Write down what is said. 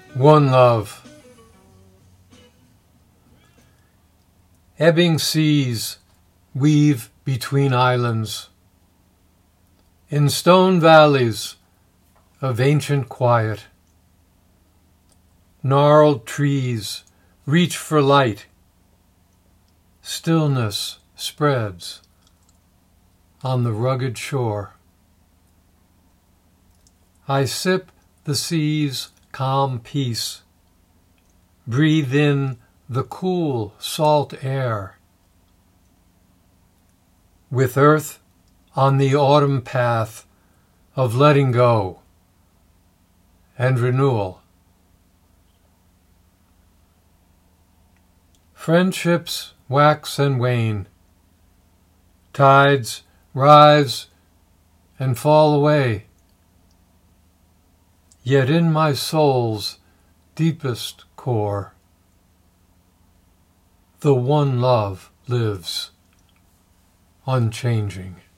One love. Ebbing seas weave between islands. In stone valleys of ancient quiet, gnarled trees reach for light. Stillness spreads on the rugged shore. I sip the sea's calm peace, breathe in the cool, salt air. With earth on the autumn path of letting go and renewal. Friendships wax and wane, tides rise and fall away. Yet in my soul's deepest core, the one love lives, unchanging.